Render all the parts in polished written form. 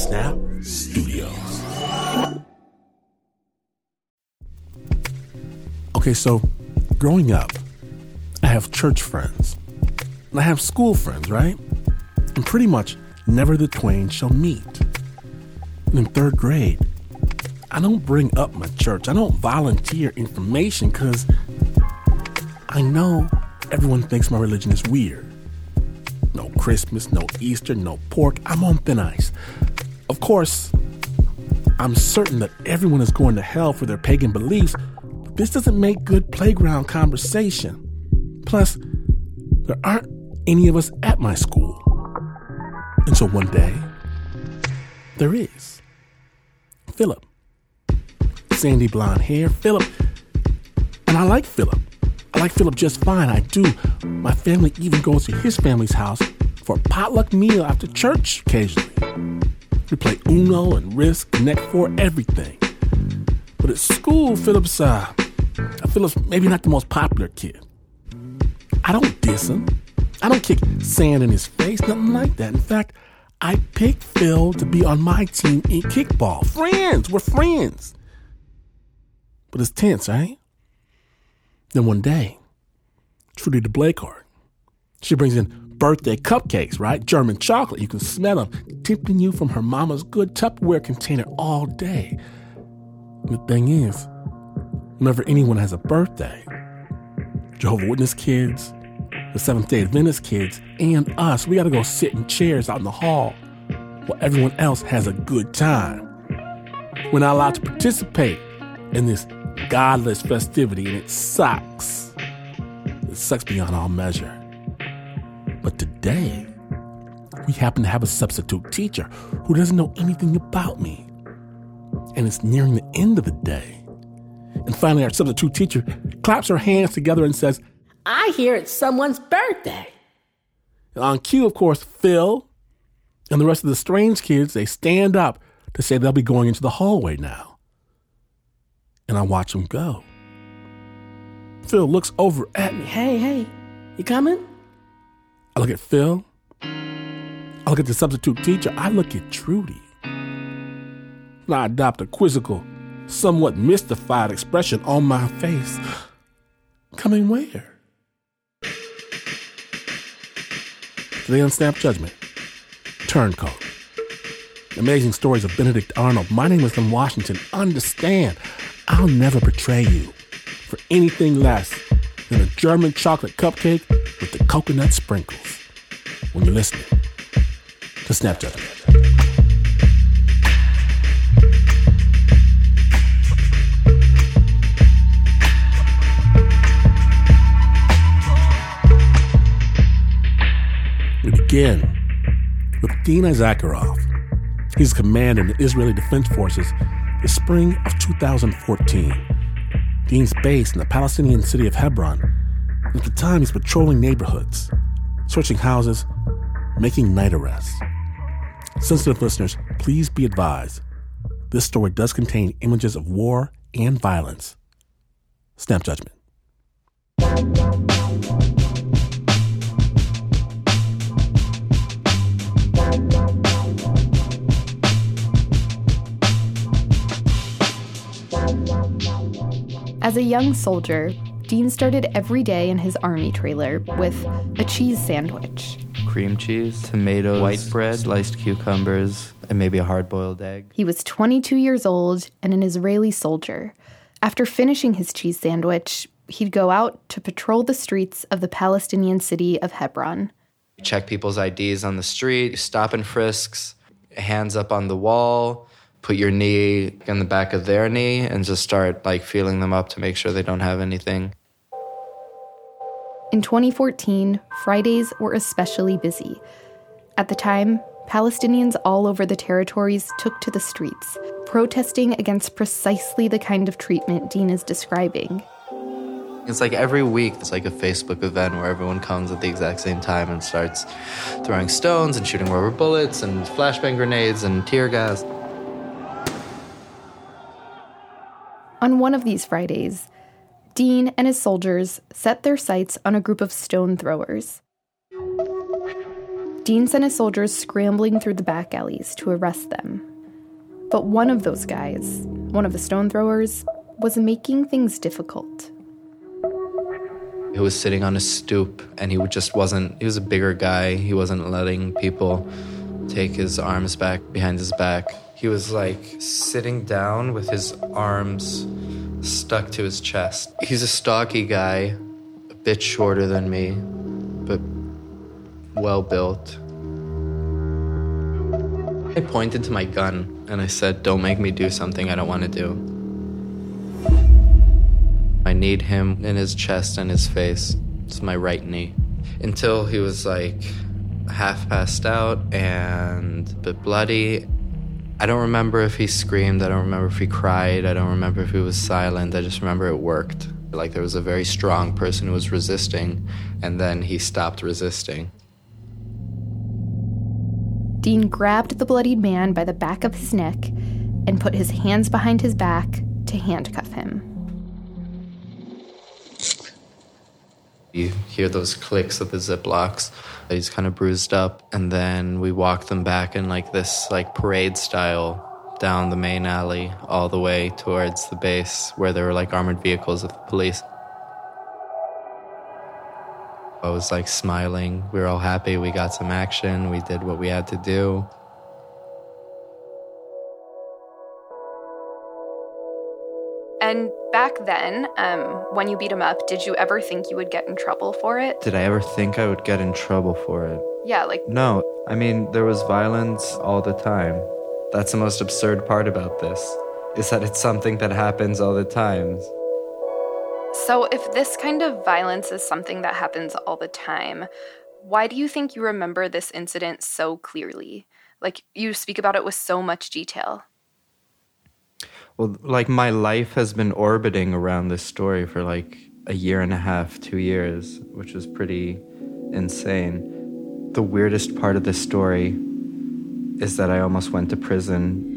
Snap Studios. Okay, so growing up, I have church friends. And I have school friends, right? And pretty much never the twain shall meet. And in third grade, I don't bring up my church. I don't volunteer information because I know everyone thinks my religion is weird. No Christmas, no Easter, no pork. I'm on thin ice. Of course, I'm certain that everyone is going to hell for their pagan beliefs, but this doesn't make good playground conversation. Plus, there aren't any of us at my school. And so one day, there is. Philip. Sandy blonde hair, Philip. And I like Philip. I like Philip just fine, I do. My family even goes to his family's house for a potluck meal after church occasionally. We play Uno and Risk, Connect Four, everything. But at school, Philip's maybe not the most popular kid. I don't diss him. I don't kick sand in his face, nothing like that. In fact, I picked Phil to be on my team in kickball. Friends, we're friends. But it's tense, right? Then one day, Trudy the Blakehart, she brings in birthday cupcakes, right? German chocolate. You can smell them tipping you from her mama's good Tupperware container all day. And the thing is, whenever anyone has a birthday, Jehovah's Witness kids, the Seventh-day Adventist kids, and us, we got to go sit in chairs out in the hall while everyone else has a good time. We're not allowed to participate in this godless festivity, and it sucks. It sucks beyond all measure. But today, we happen to have a substitute teacher who doesn't know anything about me. And it's nearing the end of the day. And finally, our substitute teacher claps her hands together and says, "I hear it's someone's birthday." And on cue, of course, Phil and the rest of the strange kids, they stand up to say they'll be going into the hallway now. And I watch them go. Phil looks over at me. Hey, you coming? I look at Phil. I look at the substitute teacher. I look at Trudy. And I adopt a quizzical, somewhat mystified expression on my face. Coming where? Today on Snap Judgment, Turncoat. Amazing stories of Benedict Arnold. My name is Lim Washington. Understand, I'll never betray you for anything less than a German chocolate cupcake with the coconut sprinkles when you're listening to Snap Judgment. We begin with Dina Zakharov. He's commander in the Israeli Defense Forces the spring of 2014. Dean's based in the Palestinian city of Hebron, and at the time he's patrolling neighborhoods, searching houses, making night arrests. Sensitive listeners, please be advised, this story does contain images of war and violence. Snap Judgment. As a young soldier, Dean started every day in his army trailer with a cheese sandwich. Cream cheese, tomatoes, white bread, sliced cucumbers, and maybe a hard-boiled egg. He was 22 years old and an Israeli soldier. After finishing his cheese sandwich, he'd go out to patrol the streets of the Palestinian city of Hebron. Check people's IDs on the street, stop and frisks, hands up on the wall, put your knee in the back of their knee and just start feeling them up to make sure they don't have anything. In 2014, Fridays were especially busy. At the time, Palestinians all over the territories took to the streets, protesting against precisely the kind of treatment Dean is describing. It's every week, it's a Facebook event where everyone comes at the exact same time and starts throwing stones and shooting rubber bullets and flashbang grenades and tear gas. On one of these Fridays, Dean and his soldiers set their sights on a group of stone throwers. Dean sent his soldiers scrambling through the back alleys to arrest them. But one of those guys, one of the stone throwers, was making things difficult. He was sitting on a stoop, and he was a bigger guy. He wasn't letting people take his arms back behind his back. He was like sitting down with his arms stuck to his chest. He's a stocky guy, a bit shorter than me, but well built. I pointed to my gun and I said, "Don't make me do something I don't want to do." I kneed him in his chest and his face. It's my right knee. Until he was like half passed out and a bit bloody. I don't remember if he screamed. I don't remember if he cried. I don't remember if he was silent. I just remember it worked. Like there was a very strong person who was resisting, and then he stopped resisting. Dean grabbed the bloodied man by the back of his neck and put his hands behind his back to handcuff him. You hear those clicks of the Ziplocs. He's kind of bruised up, and then we walk them back in like this like parade style down the main alley all the way towards the base where there were like armored vehicles of the police. I was like smiling. We were all happy. We got some action. We did what we had to do. And back then, when you beat him up, did you ever think you would get in trouble for it? Did I ever think I would get in trouble for it? Yeah, like... No. I mean, there was violence all the time. That's the most absurd part about this, is that it's something that happens all the time. So if this kind of violence is something that happens all the time, why do you think you remember this incident so clearly? Like, you speak about it with so much detail. Well, like my life has been orbiting around this story for like a year and a half, 2 years, which is pretty insane. The weirdest part of this story is that I almost went to prison.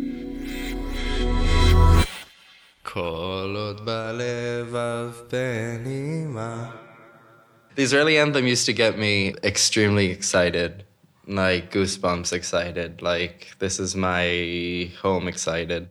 The Israeli anthem used to get me extremely excited, like goosebumps excited, like this is my home excited.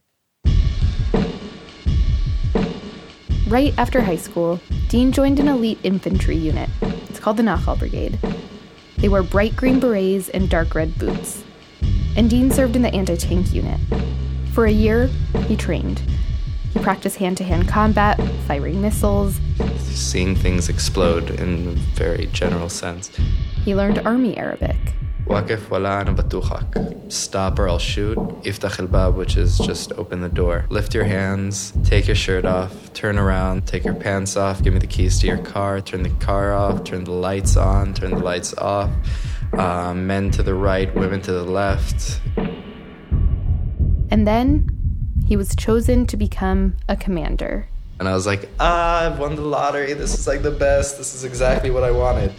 Right after high school, Dean joined an elite infantry unit. It's called the Nachal Brigade. They wore bright green berets and dark red boots. And Dean served in the anti-tank unit. For a year, he trained. He practiced hand-to-hand combat, firing missiles. Seeing things explode in a very general sense. He learned Army Arabic. Waqif wala ana batukhak. Stop or I'll shoot. Iftach al-bab, which is just open the door. Lift your hands, take your shirt off, turn around, take your pants off, give me the keys to your car, turn the car off, turn the lights on, turn the lights off. Men to the right, women to the left. And then he was chosen to become a commander. And I was like, I've won the lottery. This is like the best. This is exactly what I wanted.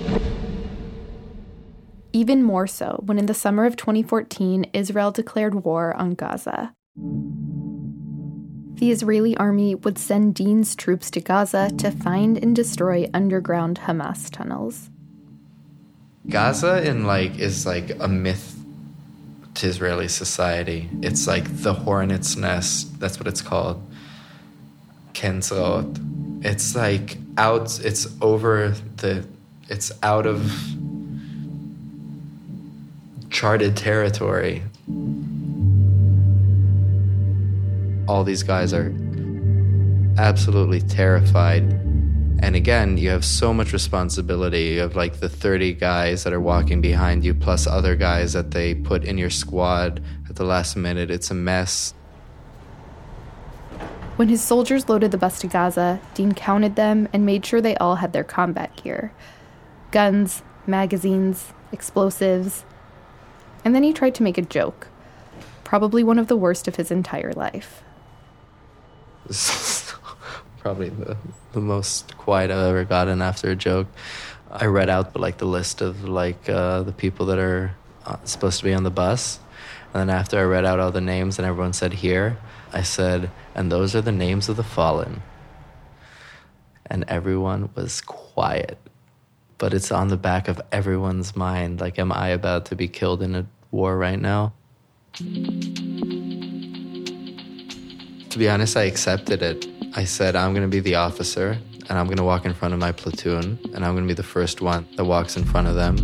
Even more so when in the summer of 2014, Israel declared war on Gaza. The Israeli army would send Dean's troops to Gaza to find and destroy underground Hamas tunnels. Gaza is like a myth to Israeli society. It's like the hornet's nest. That's what it's called. Kenzrot. It's like it's out of charted territory. All these guys are absolutely terrified. And again, you have so much responsibility. You have like the 30 guys that are walking behind you, plus other guys that they put in your squad at the last minute. It's a mess. When his soldiers loaded the bus to Gaza, Dean counted them and made sure they all had their combat gear. Guns, magazines, explosives. And then he tried to make a joke. Probably one of the worst of his entire life. Probably the most quiet I've ever gotten after a joke. I read out the list of the people that are supposed to be on the bus. And then after I read out all the names and everyone said here, I said, and those are the names of the fallen. And everyone was quiet. but it's on the back of everyone's mind. Like, am I about to be killed in a war right now? To be honest, I accepted it. I said, I'm going to be the officer, and I'm going to walk in front of my platoon, and I'm going to be the first one that walks in front of them.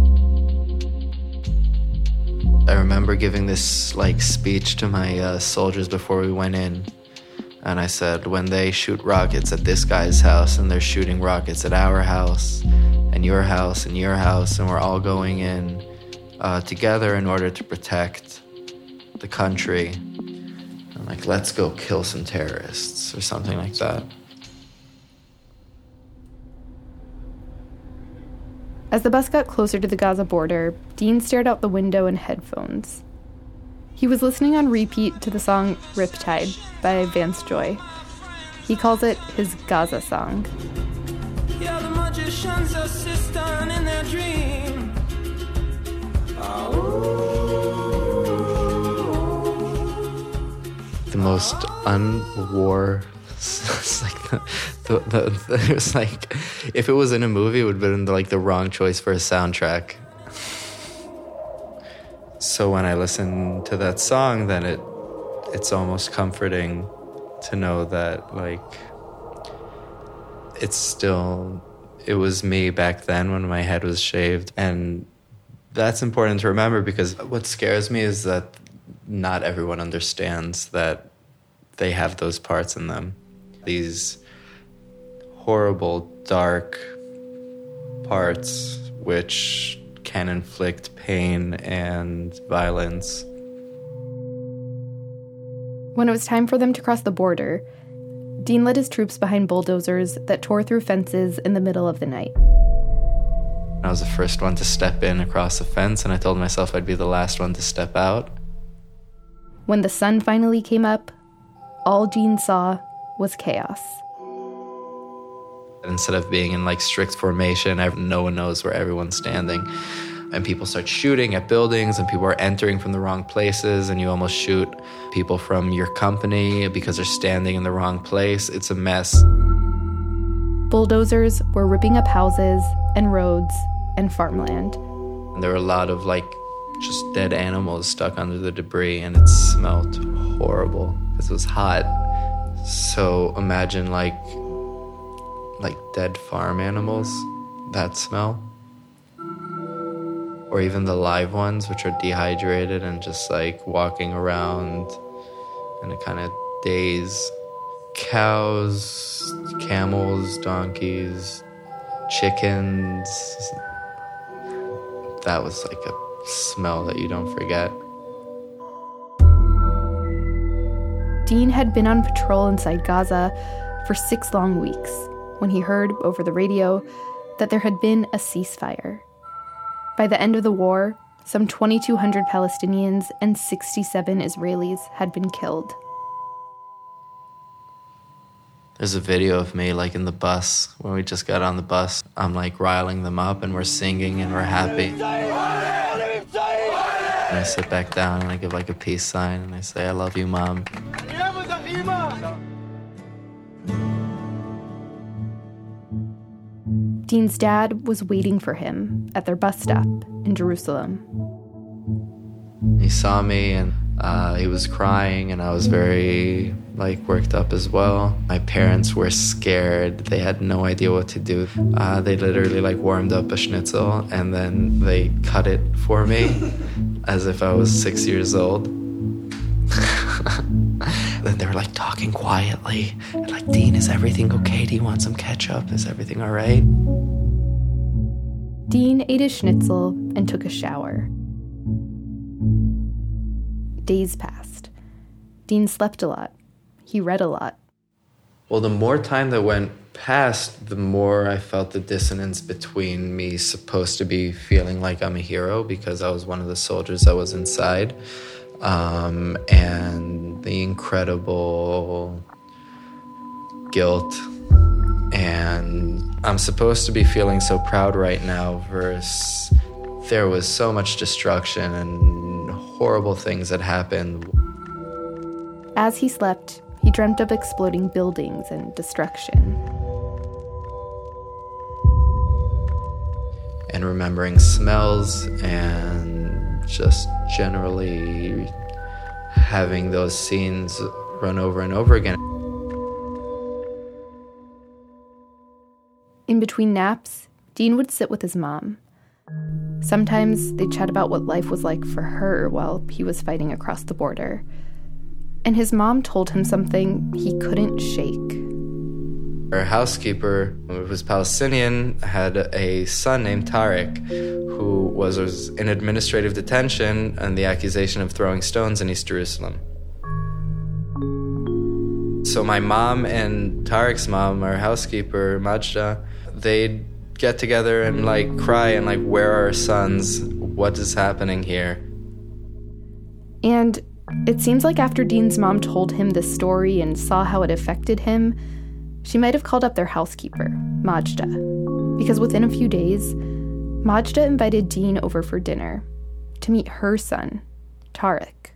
I remember giving this speech to my soldiers before we went in. And I said, when they shoot rockets at this guy's house and they're shooting rockets at our house and your house and your house, and we're all going in together in order to protect the country. And let's go kill some terrorists or something like that. As the bus got closer to the Gaza border, Dean stared out the window in headphones. He was listening on repeat to the song Riptide by Vance Joy. He calls it his Gaza song. Yeah, the magicians assist on in their dream. The most unwar. It was if it was in a movie, it would have been the wrong choice for a soundtrack. So when I listen to that song, then it's almost comforting to know that it was me back then when my head was shaved. And that's important to remember, because what scares me is that not everyone understands that they have those parts in them. These horrible, dark parts which can inflict pain and violence. When it was time for them to cross the border, Dean led his troops behind bulldozers that tore through fences in the middle of the night. I was the first one to step in across the fence, and I told myself I'd be the last one to step out. When the sun finally came up, all Dean saw was chaos. Instead of being in strict formation, no one knows where everyone's standing. And people start shooting at buildings, and people are entering from the wrong places, and you almost shoot people from your company because they're standing in the wrong place. It's a mess. Bulldozers were ripping up houses and roads and farmland. And there were a lot of just dead animals stuck under the debris, and it smelled horrible because it was hot. So imagine dead farm animals, that smell. Or even the live ones, which are dehydrated and just walking around in a kind of daze. Cows, camels, donkeys, chickens. That was a smell that you don't forget. Dean had been on patrol inside Gaza for 6 long weeks when he heard over the radio that there had been a ceasefire. By the end of the war, some 2,200 Palestinians and 67 Israelis had been killed. There's a video of me in the bus when we just got on the bus. I'm riling them up, and we're singing and we're happy. And I sit back down and I give a peace sign and I say, I love you, Mom. Dean's dad was waiting for him at their bus stop in Jerusalem. He saw me and he was crying, and I was very worked up as well. My parents were scared. They had no idea what to do. They literally warmed up a schnitzel and then they cut it for me as if I was 6 years old. Then they were talking quietly, and Dean, is everything okay? Do you want some ketchup? Is everything all right? Dean ate his schnitzel and took a shower. Days passed. Dean slept a lot. He read a lot. Well, the more time that went past, the more I felt the dissonance between me supposed to be feeling like I'm a hero because I was one of the soldiers that was inside, and the incredible guilt. And I'm supposed to be feeling so proud right now versus there was so much destruction and horrible things that happened. As he slept, he dreamt of exploding buildings and destruction. and remembering smells and just generally having those scenes run over and over again. In between naps, Dean would sit with his mom. Sometimes they'd chat about what life was like for her while he was fighting across the border. And his mom told him something he couldn't shake. Our housekeeper, who was Palestinian, had a son named Tarek, who was in administrative detention on the accusation of throwing stones in East Jerusalem. So my mom and Tarek's mom, our housekeeper, Majda, they'd get together and cry and where are our sons? What is happening here? And it seems like after Dean's mom told him this story and saw how it affected him, she might have called up their housekeeper, Majda, because within a few days, Majda invited Dean over for dinner to meet her son, Tarek.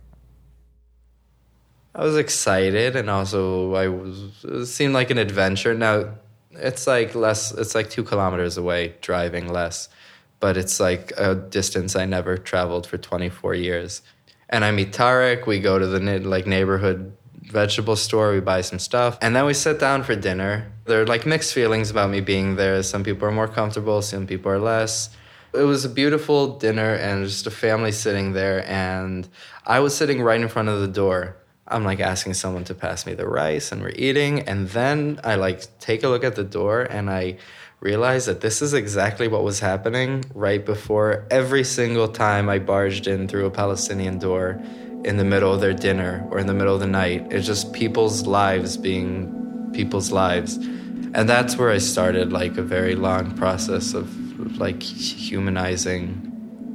I was excited, and also it seemed like an adventure. Now, it's 2 kilometers away, driving less, but it's a distance I never traveled for 24 years. And I meet Tarek, we go to the neighborhood vegetable store, we buy some stuff, and then we sit down for dinner. There are mixed feelings about me being there. Some people are more comfortable, some people are less. It was a beautiful dinner and just a family sitting there, and I was sitting right in front of the door. I'm asking someone to pass me the rice, and we're eating, and then I take a look at the door and I realize that this is exactly what was happening right before every single time I barged in through a Palestinian door in the middle of their dinner or in the middle of the night. It's just people's lives being people's lives. And that's where I started a very long process of humanizing.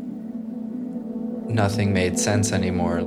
Nothing made sense anymore.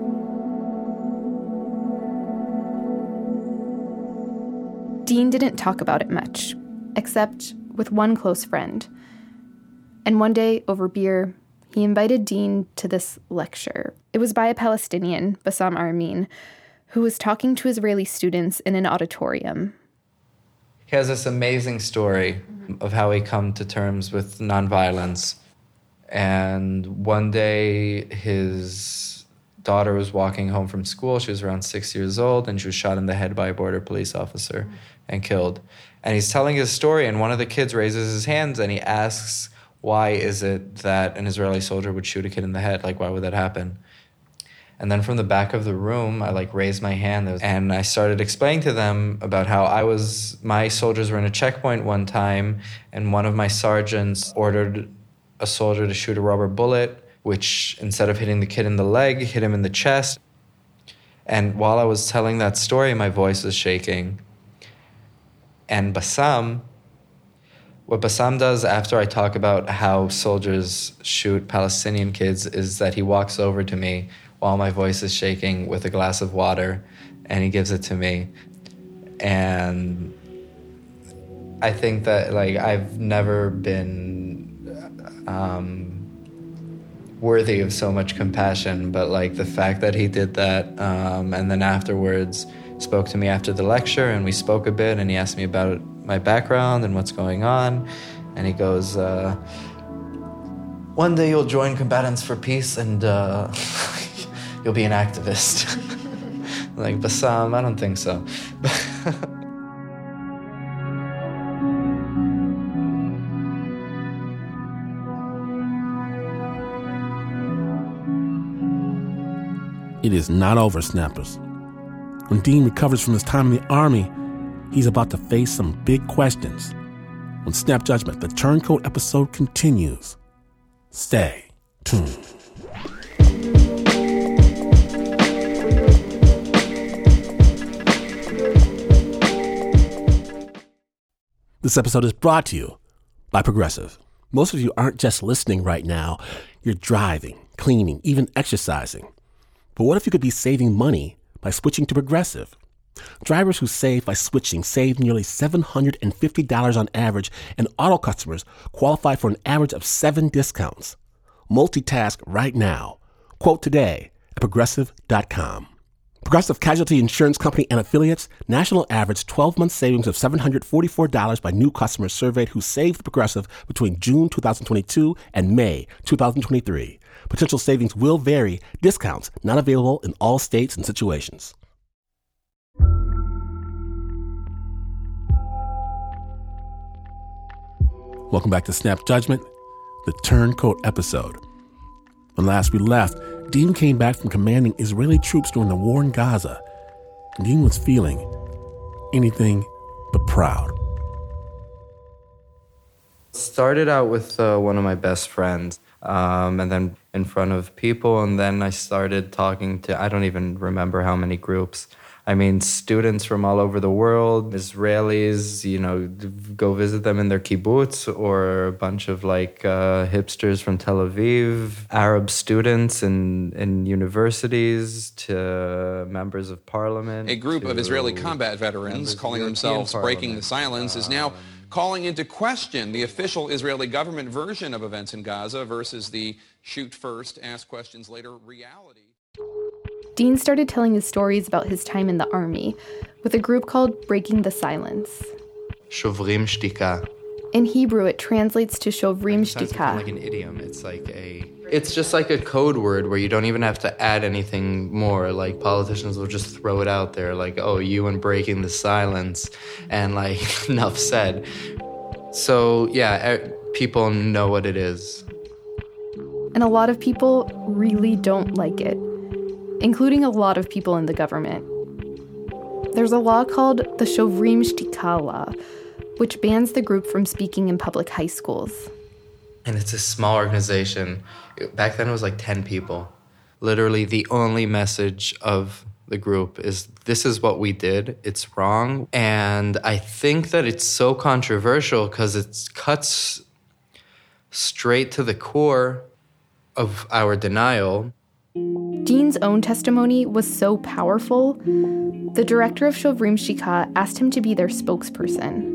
Dean didn't talk about it much, except with one close friend. And one day, over beer, he invited Dean to this lecture. It was by a Palestinian, Bassam Aramin, who was talking to Israeli students in an auditorium. He has this amazing story of how he come to terms with nonviolence. And one day, his daughter was walking home from school. She was around 6 years old, and she was shot in the head by a border police officer and killed. And he's telling his story, and one of the kids raises his hands, and he asks, why is it that an Israeli soldier would shoot a kid in the head? Why would that happen? And then from the back of the room, I raised my hand, and I started explaining to them about how my soldiers were in a checkpoint one time, and one of my sergeants ordered a soldier to shoot a rubber bullet, which instead of hitting the kid in the leg, hit him in the chest. And while I was telling that story, my voice was shaking. And what Bassam does after I talk about how soldiers shoot Palestinian kids is that he walks over to me while my voice is shaking with a glass of water, and he gives it to me. And I think that I've never been worthy of so much compassion, but the fact that he did that, and then afterwards spoke to me after the lecture, and we spoke a bit, and he asked me about my background and what's going on, and he goes, one day you'll join Combatants for Peace, and you'll be an activist. Bassam, I don't think so. It is not over, Snappers. When Dean recovers from his time in the Army, he's about to face some big questions. On Snap Judgment, the Turncoat episode continues. Stay tuned. This episode is brought to you by Progressive. Most of you aren't just listening right now. You're driving, cleaning, even exercising. But what if you could be saving money by switching to Progressive? Drivers who save by switching save nearly $750 on average, and auto customers qualify for an average of 7 discounts. Multitask right now. Quote today at Progressive.com. Progressive Casualty Insurance Company and affiliates, national average 12-month savings of $744 by new customers surveyed who saved Progressive between June 2022 and May 2023. Potential savings will vary. Discounts not available in all states and situations. Welcome back to Snap Judgment, the Turncoat episode. When last we left, Dean came back from commanding Israeli troops during the war in Gaza. And Dean was feeling anything but proud. Started out with one of my best friends, and then in front of people, and then I started talking to, I don't even remember how many groups. I mean, students from all over the world, Israelis, go visit them in their kibbutz, or a bunch of hipsters from Tel Aviv, Arab students in universities, to members of parliament. A group of Israeli combat veterans calling themselves Breaking the Silence is now calling into question the official Israeli government version of events in Gaza versus the shoot first, ask questions later reality. Dean started telling his stories about his time in the army with a group called Breaking the Silence. Shovrim Shtika. In Hebrew, it translates to Shovrim Shtika. Like an idiom. It's just like a code word where you don't even have to add anything more. Like, politicians will just throw it out there, like, oh, you and Breaking the Silence, and enough said. So yeah, people know what it is. And a lot of people really don't like it, including a lot of people in the government. There's a law called the Shovrim Shtika Law, which bans the group from speaking in public high schools. And it's a small organization. Back then it was 10 people. Literally the only message of the group is, this is what we did, it's wrong. And I think that it's so controversial because it cuts straight to the core of our denial. Dean's own testimony was so powerful, the director of Shovrim Shtika asked him to be their spokesperson.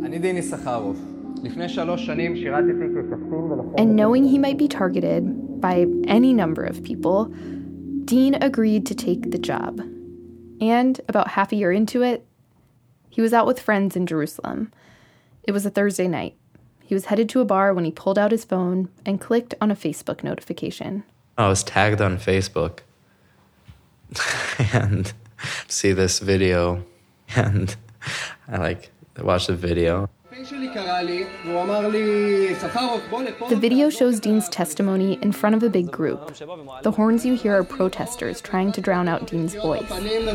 And knowing he might be targeted by any number of people, Dean agreed to take the job. And about half a year into it, he was out with friends in Jerusalem. It was a Thursday night. He was headed to a bar when he pulled out his phone and clicked on a Facebook notification. I was tagged on Facebook and see this video, and I watched the video. The video shows Dean's testimony in front of a big group. The horns you hear are protesters trying to drown out Dean's voice.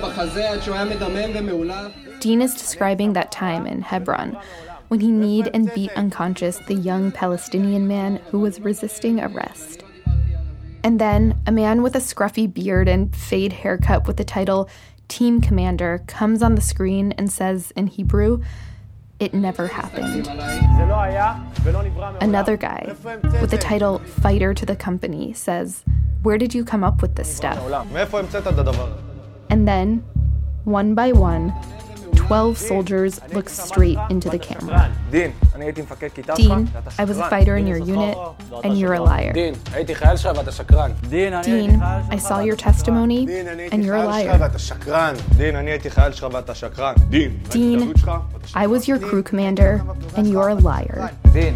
Dean is describing that time in Hebron when he kneed and beat unconscious the young Palestinian man who was resisting arrest. And then a man with a scruffy beard and fade haircut with the title Team Commander comes on the screen and says in Hebrew, "It never happened." Another guy with the title Fighter to the Company says, "Where did you come up with this stuff?" And then, one by one, 12 soldiers look straight into the camera. Dean, I was a fighter in your unit, and you're a liar. Dean, I saw your testimony, and you're a liar. Dean, I was your crew commander, and you're a liar.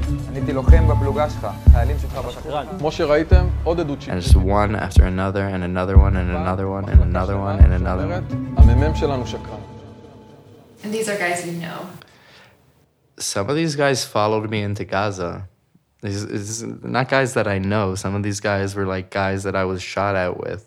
And just one after another, and another one, and another one, and another one, and another one. And these are guys you know. Some of these guys followed me into Gaza. These not guys that I know. Some of these guys were guys that I was shot at with.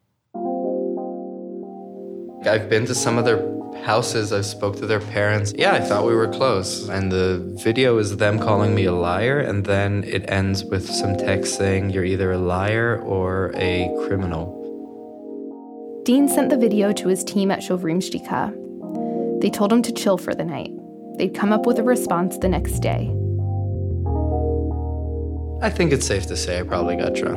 I've been to some of their houses. I spoke to their parents. Yeah, I thought we were close. And the video is them calling me a liar, and then it ends with some text saying you're either a liar or a criminal. Dean sent the video to his team at Shovrim Shtika. They told him to chill for the night. They'd come up with a response the next day. I think it's safe to say I probably got drunk.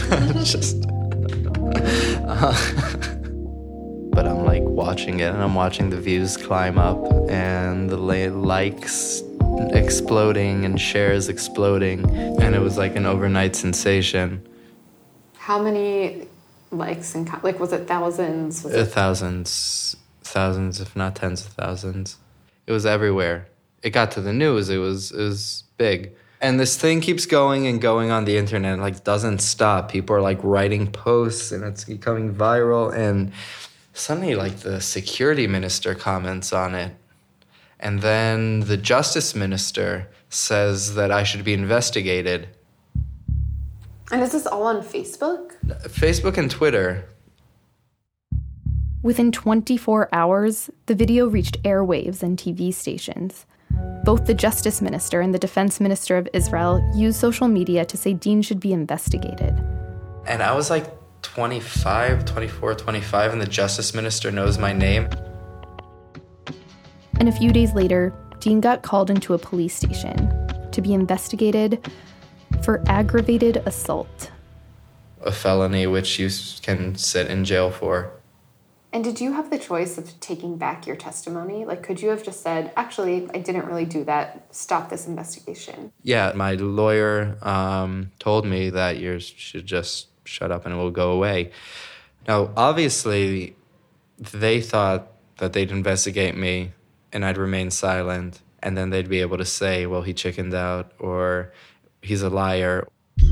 But I'm watching it, and I'm watching the views climb up, and the likes exploding and shares exploding, and it was like an overnight sensation. How many likes and was it thousands? Thousands, if not tens of thousands. It was everywhere. It got to the news. It was big. And this thing keeps going and going on the internet, like doesn't stop. People are like writing posts and it's becoming viral. And suddenly like the security minister comments on it. And then the justice minister says that I should be investigated. And is this all on Facebook? Facebook and Twitter. Within 24 hours, the video reached airwaves and TV stations. Both the Justice Minister and the Defense Minister of Israel used social media to say Dean should be investigated. And I was like 24, 25, and the Justice Minister knows my name. And a few days later, Dean got called into a police station to be investigated for aggravated assault. A felony which you can sit in jail for. And did you have the choice of taking back your testimony? Like, could you have just said, actually, I didn't really do that, stop this investigation? Yeah, my lawyer told me that you should just shut up and it will go away. Now, obviously, they thought that they'd investigate me and I'd remain silent, and then they'd be able to say, well, he chickened out, or he's a liar.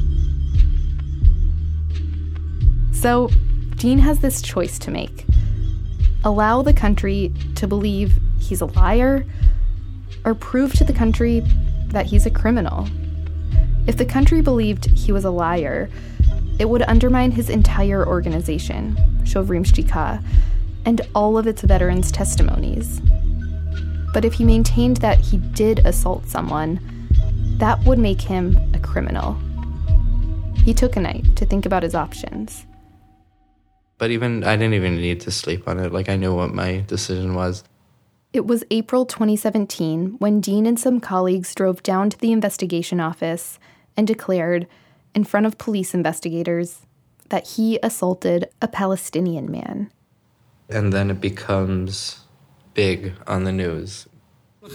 So, Dean has this choice to make. Allow the country to believe he's a liar, or prove to the country that he's a criminal. If the country believed he was a liar, it would undermine his entire organization, Shovrim Shtika, and all of its veterans' testimonies. But if he maintained that he did assault someone, that would make him a criminal. He took a night to think about his options. But I didn't even need to sleep on it. Like, I knew what my decision was. It was April 2017 when Dean and some colleagues drove down to the investigation office and declared, in front of police investigators, that he assaulted a Palestinian man. And then it becomes big on the news. And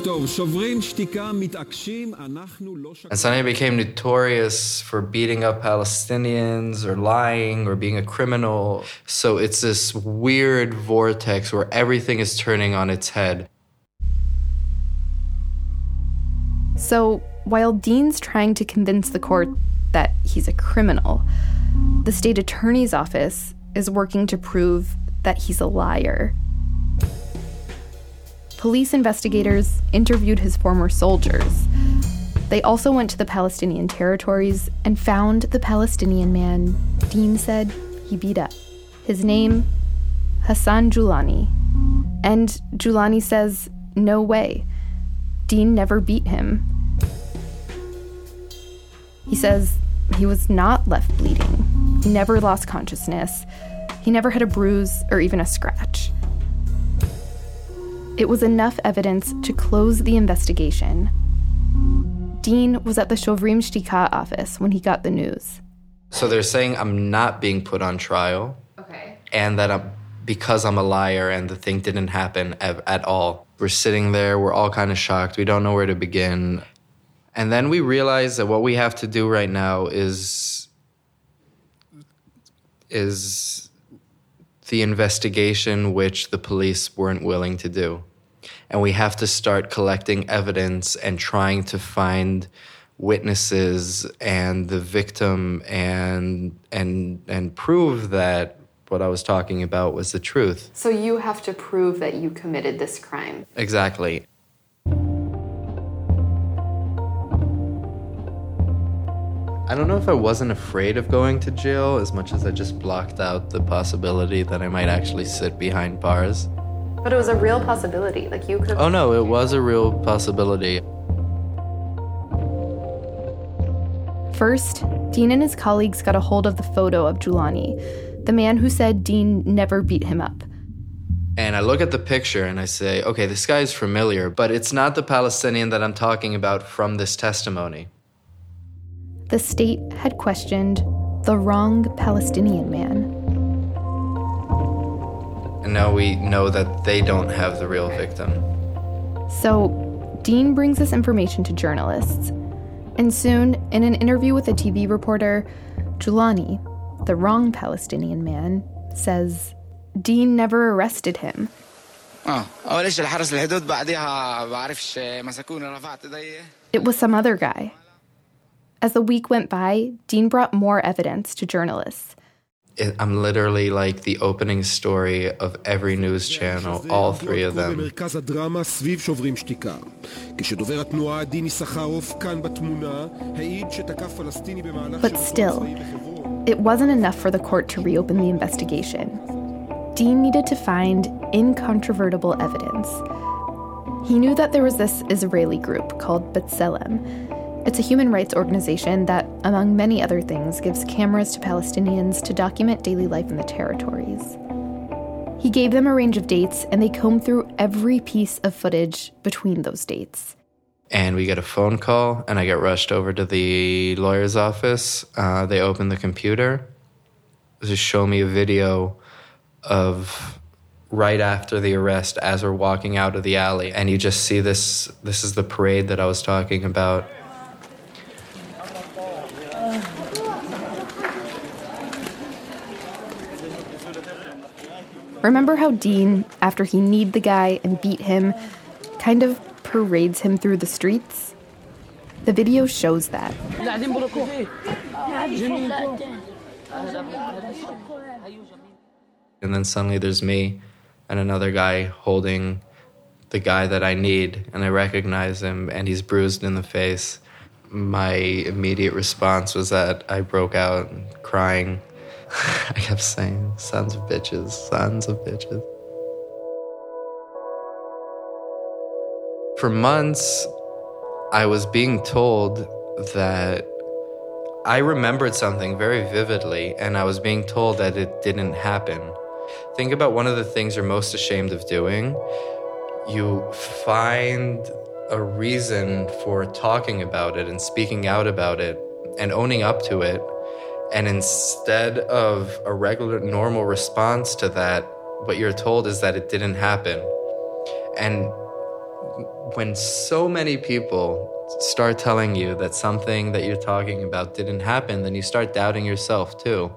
suddenly I became notorious for beating up Palestinians or lying or being a criminal. So it's this weird vortex where everything is turning on its head. So while Dean's trying to convince the court that he's a criminal, the state attorney's office is working to prove that he's a liar. Police investigators interviewed his former soldiers. They also went to the Palestinian territories and found the Palestinian man Dean said he beat up. His name, Hassan Julani. And Julani says, no way. Dean never beat him. He says he was not left bleeding. He never lost consciousness. He never had a bruise or even a scratch. It was enough evidence to close the investigation. Dean was at the Shovrim Shtika office when he got the news. So they're saying I'm not being put on trial. Okay. And that because I'm a liar and the thing didn't happen at all. We're sitting there, we're all kind of shocked. We don't know where to begin. And then we realize that what we have to do right now is the investigation which the police weren't willing to do. And we have to start collecting evidence and trying to find witnesses and the victim and prove that what I was talking about was the truth. So you have to prove that you committed this crime. Exactly. I don't know if I wasn't afraid of going to jail as much as I just blocked out the possibility that I might actually sit behind bars. But it was a real possibility. Like, you could... Oh no, it was a real possibility. First, Dean and his colleagues got a hold of the photo of Julani, the man who said Dean never beat him up. And I look at the picture and I say, okay, this guy's familiar, but it's not the Palestinian that I'm talking about from this testimony. The state had questioned the wrong Palestinian man. And now we know that they don't have the real victim. So Dean brings this information to journalists. And soon, in an interview with a TV reporter, Julani, the wrong Palestinian man, says Dean never arrested him. It was some other guy. As the week went by, Dean brought more evidence to journalists. I'm literally like the opening story of every news channel, all three of them. But still, it wasn't enough for the court to reopen the investigation. Dean needed to find incontrovertible evidence. He knew that there was this Israeli group called B'Tselem. It's a human rights organization that, among many other things, gives cameras to Palestinians to document daily life in the territories. He gave them a range of dates, and they combed through every piece of footage between those dates. And we get a phone call, and I get rushed over to the lawyer's office. They open the computer to show me a video of right after the arrest as we're walking out of the alley. And you just see this is the parade that I was talking about. Remember how Dean, after he kneed the guy and beat him, kind of parades him through the streets? The video shows that. And then suddenly there's me and another guy holding the guy that I need, and I recognize him, and he's bruised in the face. My immediate response was that I broke out crying. I kept saying, sons of bitches, sons of bitches. For months, I was being told that I remembered something very vividly, and I was being told that it didn't happen. Think about one of the things you're most ashamed of doing. You find a reason for talking about it and speaking out about it and owning up to it. And instead of a regular, normal response to that, what you're told is that it didn't happen. And when so many people start telling you that something that you're talking about didn't happen, then you start doubting yourself too.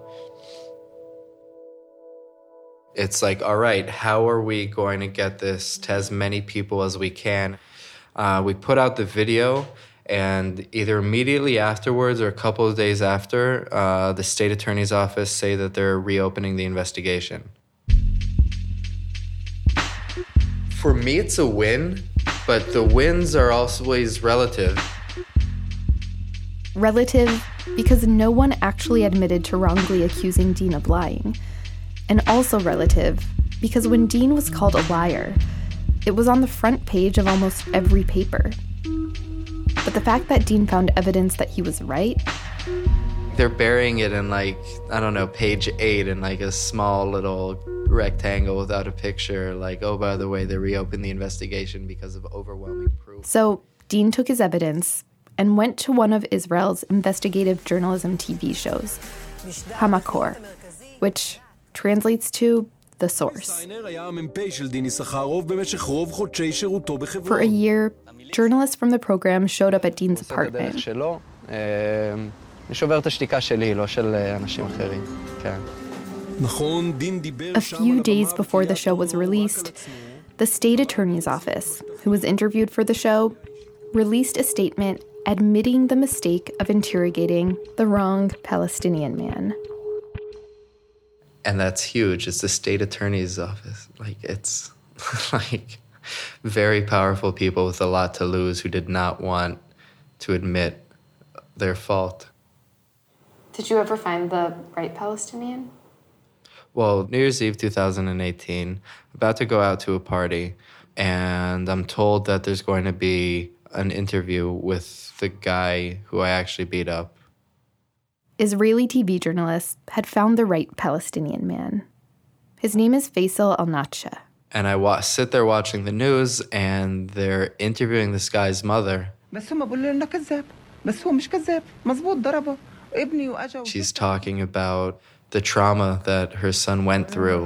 It's like, all right, how are we going to get this to as many people as we can? We put out the video, and either immediately afterwards or a couple of days after, the state attorney's office say that they're reopening the investigation. For me, it's a win, but the wins are always relative. Relative because no one actually admitted to wrongly accusing Dean of lying. And also relative because when Dean was called a liar, it was on the front page of almost every paper. But the fact that Dean found evidence that he was right... They're burying it in page 8 in a small little rectangle without a picture. Oh, by the way, they reopened the investigation because of overwhelming proof. So Dean took his evidence and went to one of Israel's investigative journalism TV shows, Hamakor, which translates to The Source. For a year, journalists from the program showed up at Dean's apartment. A few days before the show was released, the state attorney's office, who was interviewed for the show, released a statement admitting the mistake of interrogating the wrong Palestinian man. And that's huge. It's the state attorney's office. It's very powerful people with a lot to lose who did not want to admit their fault. Did you ever find the right Palestinian? Well, New Year's Eve 2018, about to go out to a party, and I'm told that there's going to be an interview with the guy who I actually beat up. Israeli TV journalists had found the right Palestinian man. His name is Faisal Al-Natsha. And I sit there watching the news, and they're interviewing this guy's mother. She's talking about the trauma that her son went through.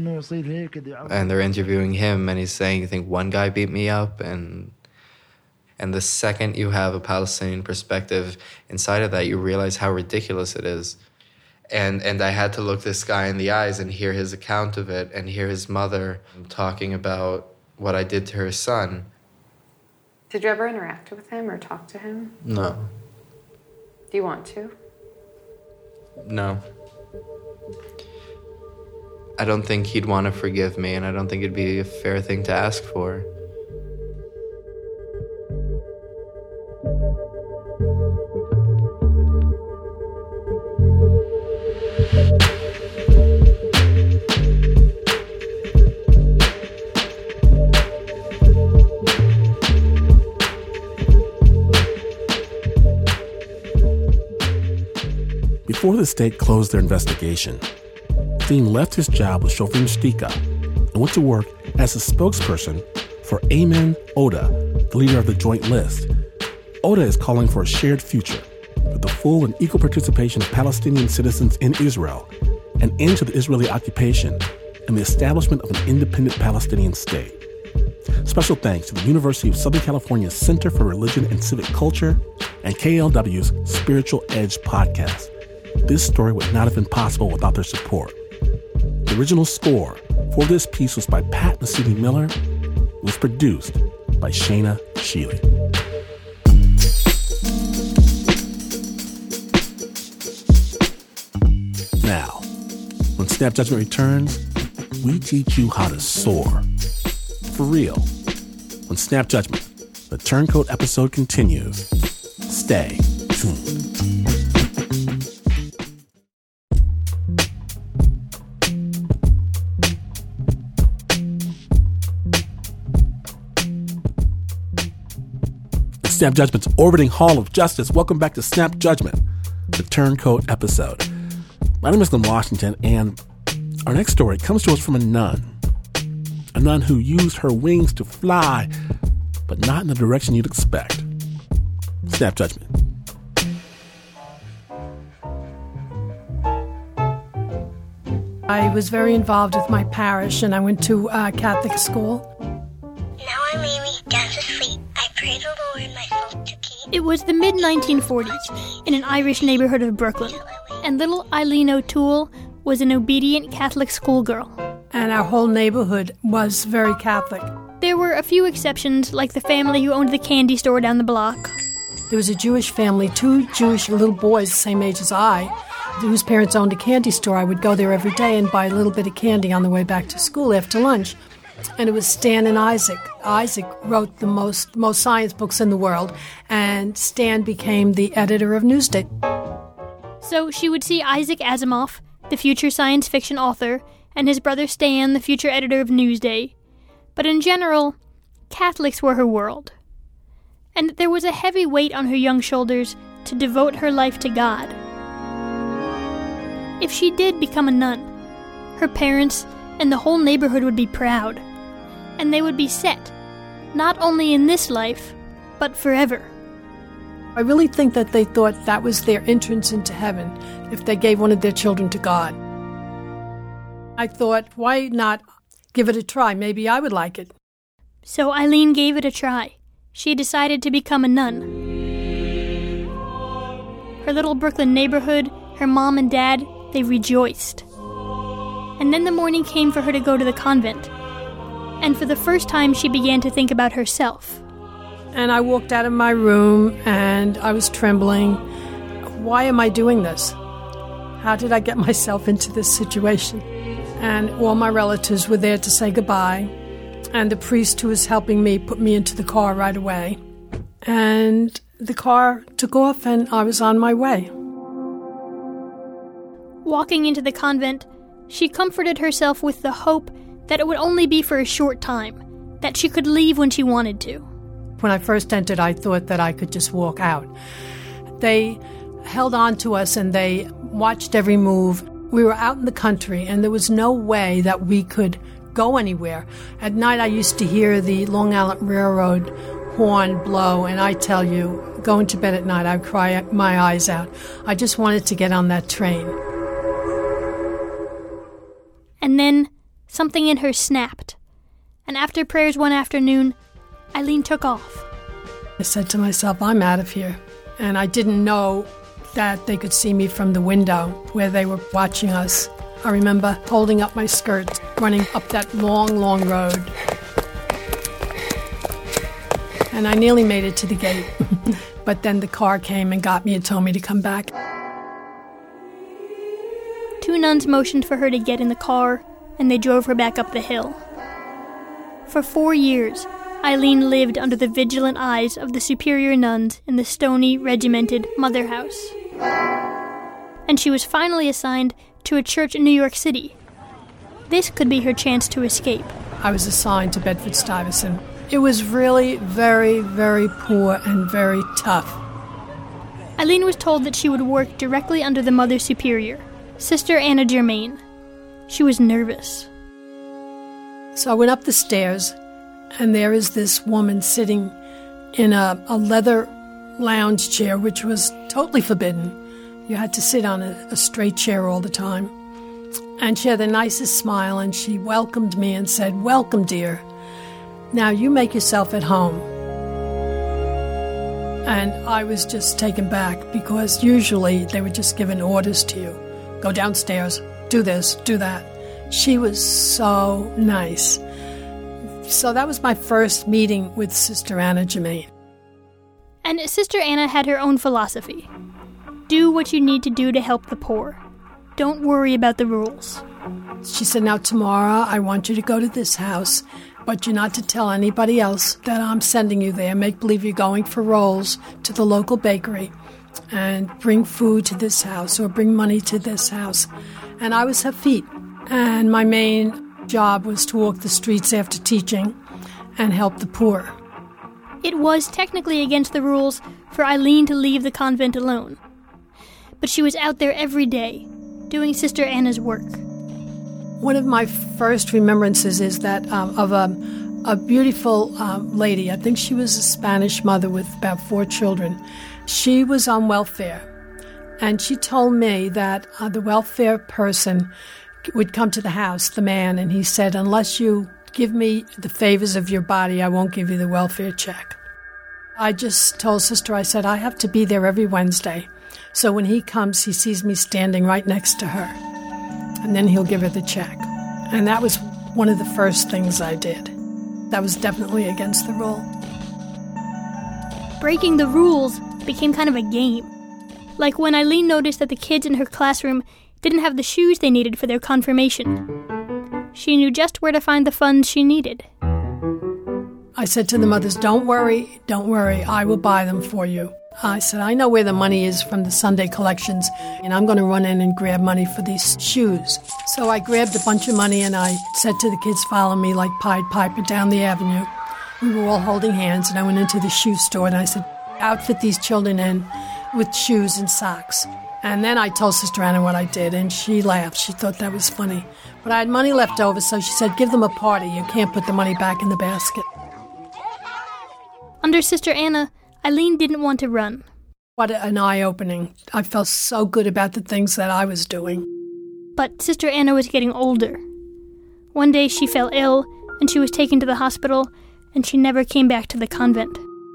And they're interviewing him, and he's saying, "You think one guy beat me up?" And And the second you have a Palestinian perspective inside of that, you realize how ridiculous it is. And I had to look this guy in the eyes and hear his account of it and hear his mother talking about what I did to her son. Did you ever interact with him or talk to him? No. Do you want to? No. I don't think he'd want to forgive me, and I don't think it'd be a fair thing to ask for. Before the state closed their investigation, Dean left his job with Shofim Shtika and went to work as a spokesperson for Ayman Odeh, the leader of the Joint List. Odeh is calling for a shared future with the full and equal participation of Palestinian citizens in Israel, an end to the Israeli occupation, and the establishment of an independent Palestinian state. Special thanks to the University of Southern California's Center for Religion and Civic Culture and KLW's Spiritual Edge podcast. This story would not have been possible without their support. The original score for this piece was by Pat Mesiti-Miller. It was produced by Shayna Sheely. Now, when Snap Judgment returns, we teach you how to soar. For real. When Snap Judgment, the Turncoat episode continues. Stay tuned. Snap Judgment's orbiting Hall of Justice. Welcome back to Snap Judgment, the Turncoat episode. My name is Glenn Washington, and our next story comes to us from a nun who used her wings to fly, but not in the direction you'd expect. Snap Judgment. I was very involved with my parish, and I went to Catholic school. Now I'm Amy, down to sleep. I pray the Lord my soul to keep. It was the mid-1940s in an Irish neighborhood of Brooklyn, and little Eileen O'Toole was an obedient Catholic schoolgirl. And our whole neighborhood was very Catholic. There were a few exceptions, like the family who owned the candy store down the block. There was a Jewish family, 2 Jewish little boys the same age as I, whose parents owned a candy store. I would go there every day and buy a little bit of candy on the way back to school after lunch. And it was Stan and Isaac. Isaac wrote the most science books in the world, and Stan became the editor of Newsday. So she would see Isaac Asimov, the future science fiction author, and his brother Stan, the future editor of Newsday. But in general, Catholics were her world. And there was a heavy weight on her young shoulders to devote her life to God. If she did become a nun, her parents and the whole neighborhood would be proud. And they would be set, not only in this life, but forever. I really think that they thought that was their entrance into heaven, if they gave one of their children to God. I thought, why not give it a try? Maybe I would like it. So Eileen gave it a try. She decided to become a nun. Her little Brooklyn neighborhood, her mom and dad, they rejoiced. And then the morning came for her to go to the convent. And for the first time, she began to think about herself. And I walked out of my room, and I was trembling. Why am I doing this? How did I get myself into this situation? And all my relatives were there to say goodbye. And the priest who was helping me put me into the car right away. And the car took off, and I was on my way. Walking into the convent, she comforted herself with the hope that it would only be for a short time, that she could leave when she wanted to. When I first entered, I thought that I could just walk out. They held on to us, and they watched every move. We were out in the country, and there was no way that we could go anywhere. At night, I used to hear the Long Island Railroad horn blow, and I tell you, going to bed at night, I'd cry my eyes out. I just wanted to get on that train. And then something in her snapped. And after prayers one afternoon, Eileen took off. I said to myself, I'm out of here. And I didn't know that they could see me from the window where they were watching us. I remember holding up my skirt, running up that long, long road. And I nearly made it to the gate. But then the car came and got me and told me to come back. Two nuns motioned for her to get in the car, and they drove her back up the hill. For 4 years, Eileen lived under the vigilant eyes of the superior nuns in the stony, regimented mother house. And she was finally assigned to a church in New York City. This could be her chance to escape. I was assigned to Bedford-Stuyvesant. It was really very, very poor and very tough. Eileen was told that she would work directly under the Mother Superior, Sister Anna Germain. She was nervous. So I went up the stairs, and there is this woman sitting in a leather lounge chair, which was totally forbidden. You had to sit on a straight chair all the time. And she had the nicest smile, and she welcomed me and said, "Welcome, dear. Now you make yourself at home." And I was just taken back, because usually they were just giving orders to you. Go downstairs, do this, do that. She was so nice. So that was my first meeting with Sister Anna Germain. And Sister Anna had her own philosophy. Do what you need to do to help the poor. Don't worry about the rules. She said, now tomorrow I want you to go to this house, but you're not to tell anybody else that I'm sending you there. Make believe you're going for rolls to the local bakery and bring food to this house or bring money to this house. And I was her feet. And my main job was to walk the streets after teaching and help the poor. It was technically against the rules for Eileen to leave the convent alone. But she was out there every day, doing Sister Anna's work. One of my first remembrances is that of a beautiful lady. I think she was a Spanish mother with about 4 children. She was on welfare, and she told me that the welfare person would come to the house, the man, and he said, unless you give me the favors of your body, I won't give you the welfare check. I just told Sister, I said, I have to be there every Wednesday. So when he comes, he sees me standing right next to her. And then he'll give her the check. And that was one of the first things I did. That was definitely against the rule. Breaking the rules became kind of a game. Like when Eileen noticed that the kids in her classroom didn't have the shoes they needed for their confirmation. She knew just where to find the funds she needed. I said to the mothers, don't worry, I will buy them for you. I said, I know where the money is from the Sunday collections, and I'm going to run in and grab money for these shoes. So I grabbed a bunch of money, and I said to the kids, follow me like Pied Piper down the avenue. We were all holding hands, and I went into the shoe store, and I said, outfit these children in with shoes and socks. And then I told Sister Anna what I did, and she laughed. She thought that was funny. But I had money left over, so she said, give them a party. You can't put the money back in the basket. Under Sister Anna, Eileen didn't want to run. What an eye-opening. I felt so good about the things that I was doing. But Sister Anna was getting older. One day she fell ill, and she was taken to the hospital, and she never came back to the convent.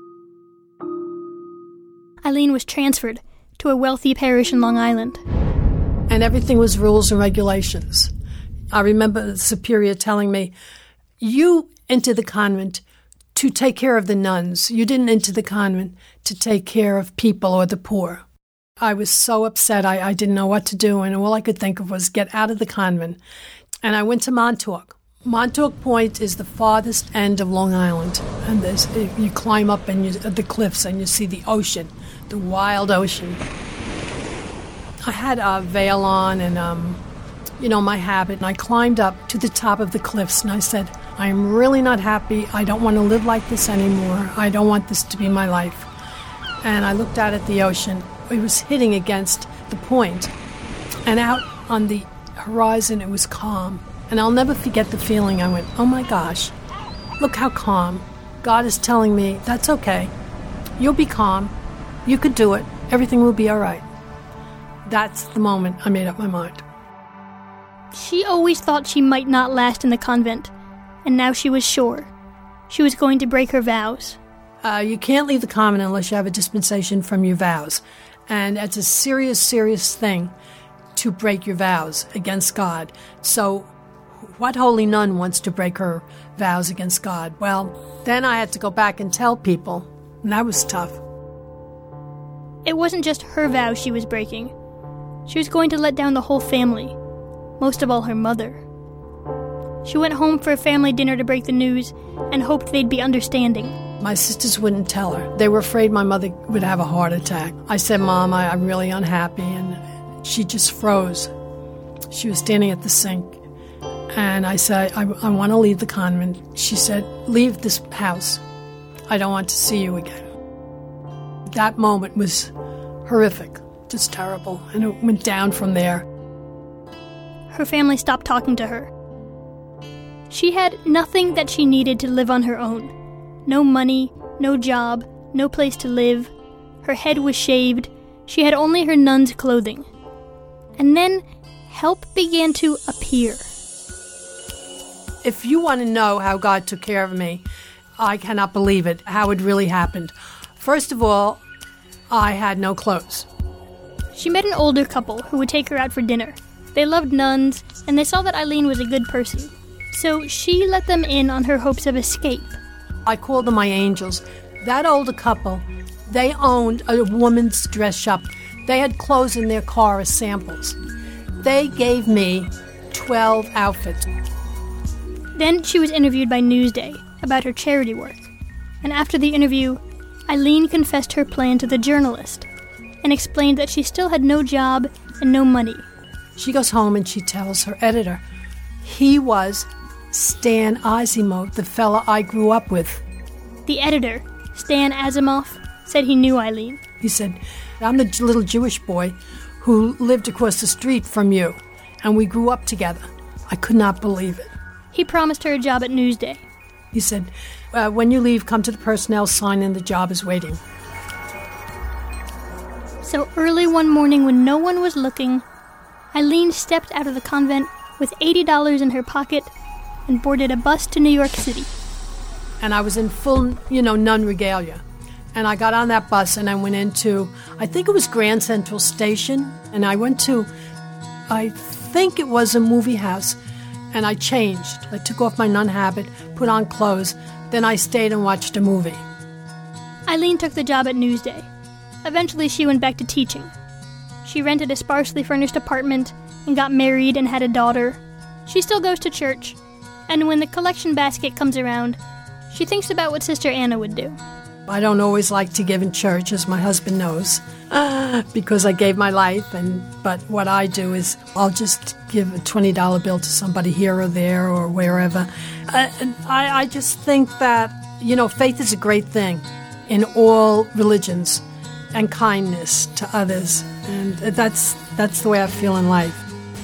Eileen was transferred to a wealthy parish in Long Island. And everything was rules and regulations. I remember the superior telling me, you entered the convent to take care of the nuns. You didn't enter the convent to take care of people or the poor. I was so upset, I didn't know what to do, and all I could think of was get out of the convent. And I went to Montauk. Montauk Point is the farthest end of Long Island. And you climb up the cliffs and you see the ocean, the wild ocean. I had a veil on and, my habit, and I climbed up to the top of the cliffs, and I said, I am really not happy. I don't want to live like this anymore. I don't want this to be my life. And I looked out at the ocean. It was hitting against the point. And out on the horizon, it was calm. And I'll never forget the feeling. I went, oh my gosh, look how calm. God is telling me, that's okay. You'll be calm. You could do it. Everything will be all right. That's the moment I made up my mind. She always thought she might not last in the convent, and now she was sure. She was going to break her vows. You can't leave the convent unless you have a dispensation from your vows. And it's a serious, serious thing to break your vows against God. So what holy nun wants to break her vows against God? Well, then I had to go back and tell people, and that was tough. It wasn't just her vows she was breaking. She was going to let down the whole family, most of all her mother. She went home for a family dinner to break the news and hoped they'd be understanding. My sisters wouldn't tell her. They were afraid my mother would have a heart attack. I said, Mom, I'm really unhappy, and she just froze. She was standing at the sink, and I said, I want to leave the convent. She said, leave this house. I don't want to see you again. That moment was horrific, just terrible, and it went down from there. Her family stopped talking to her. She had nothing that she needed to live on her own. No money, no job, no place to live. Her head was shaved. She had only her nun's clothing. And then help began to appear. If you want to know how God took care of me, I cannot believe it, how it really happened. First of all, I had no clothes. She met an older couple who would take her out for dinner. They loved nuns, and they saw that Eileen was a good person. So she let them in on her hopes of escape. I called them my angels. That older couple, they owned a woman's dress shop. They had clothes in their car as samples. They gave me 12 outfits. Then she was interviewed by Newsday about her charity work. And after the interview, Eileen confessed her plan to the journalist and explained that she still had no job and no money. She goes home and she tells her editor, he was Stan Asimov, the fella I grew up with. The editor, Stan Asimov, said he knew Eileen. He said, I'm the little Jewish boy who lived across the street from you, and we grew up together. I could not believe it. He promised her a job at Newsday. He said, when you leave, come to the personnel sign in, the job is waiting. So early one morning when no one was looking, Eileen stepped out of the convent with $80 in her pocket and boarded a bus to New York City. And I was in full, nun regalia. And I got on that bus and I went into, I think it was Grand Central Station. And I went to, I think it was a movie house. And I changed. I took off my nun habit, put on clothes. Then I stayed and watched a movie. Eileen took the job at Newsday. Eventually she went back to teaching. She rented a sparsely furnished apartment and got married and had a daughter. She still goes to church. And when the collection basket comes around, she thinks about what Sister Anna would do. I don't always like to give in church, as my husband knows, because I gave my life. But what I do is I'll just give a $20 bill to somebody here or there or wherever. I just think that, faith is a great thing in all religions, and kindness to others. And that's the way I feel in life.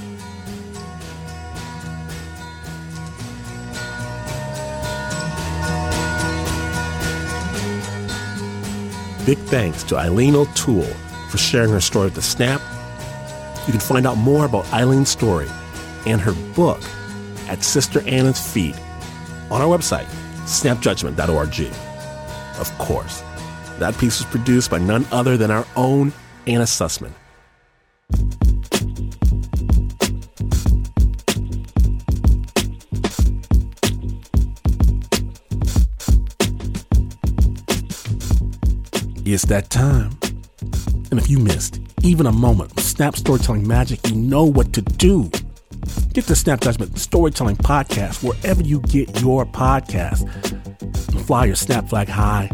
Big thanks to Eileen O'Toole for sharing her story with The Snap. You can find out more about Eileen's story and her book at Sister Anna's Feet on our website, snapjudgment.org. Of course, that piece was produced by none other than our own Anna Sussman. It's that time. And if you missed even a moment of Snap Storytelling magic, you know what to do. Get the Snap Judgment Storytelling Podcast wherever you get your podcast. Fly your Snap flag high.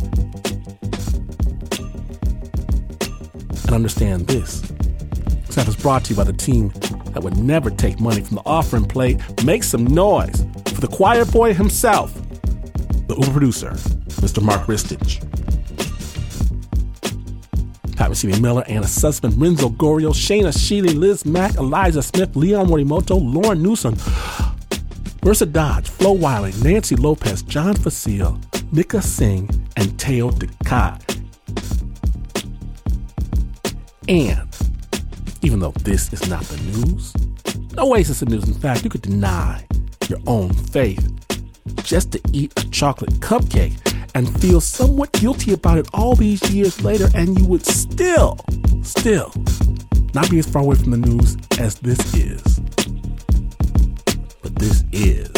And understand this. Snap is brought to you by the team that would never take money from the offering plate. Make some noise for the choir boy himself, the Uber producer, Mr. Mark Ristich. Pat Mesiti-Miller, Anna Sussman, Renzo Gorio, Shayna Sheely, Liz Mack, Eliza Smith, Leon Morimoto, Lauren Newsom, Marissa Dodge, Flo Wiley, Nancy Lopez, John Facile, Nika Singh, and Teo Ducat. And even though this is not the news, no Oasis of news. In fact, you could deny your own faith just to eat a chocolate cupcake and feel somewhat guilty about it all these years later, and you would still not be as far away from the news as this is. But this is